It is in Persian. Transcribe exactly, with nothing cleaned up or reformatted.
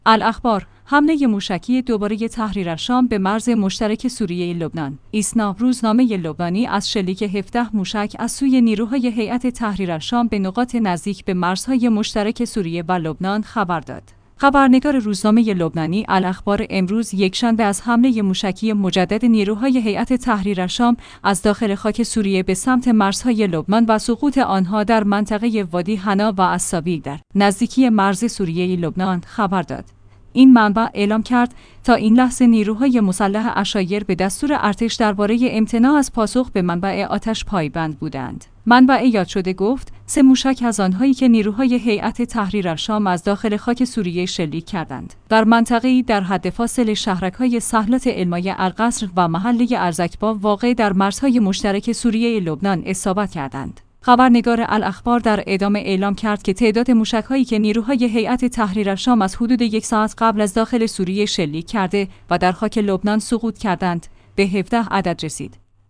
الاخبار: حمله موشکی دوباره تحریر الشام به مرز مشترک سوریه لبنان. ایسنا روزنامه لبنانی از شلیک هفده موشک از سوی نیروهای هیئت تحریر الشام به نقاط نزدیک به مرزهای مشترک سوریه و لبنان خبر داد. خبرنگار روزنامه لبنانی الاخبار امروز یکشنبه از حمله موشکی مجدد نیروهای هیئت تحریر الشام از داخل خاک سوریه به سمت مرزهای لبنان و سقوط آنها در منطقه وادی حنا و الصبی در نزدیکی مرز سوریه لبنان خبر داد. این منبع اعلام کرد تا این لحظه نیروهای مسلح عشایر به دستور ارتش درباره امتناع از پاسخ به منبع آتش پایبند بودند. منبع یاد شده گفت سه موشک از آنهایی که نیروهای هیئت تحریر الشام از داخل خاک سوریه شلیک کردند در منطقه‌ای در حد فاصل شهرک‌های سهلت علمای القصر و محله ارزکبا واقع در مرزهای مشترک سوریه لبنان اصابت کردند. خبرنگار الاخبار در ادامه اعلام کرد که تعداد موشک‌هایی که نیروهای هیئت تحریر الشام از حدود یک ساعت قبل از داخل سوریه شلیک کرده و در خاک لبنان سقوط کردند به هفده عدد رسید.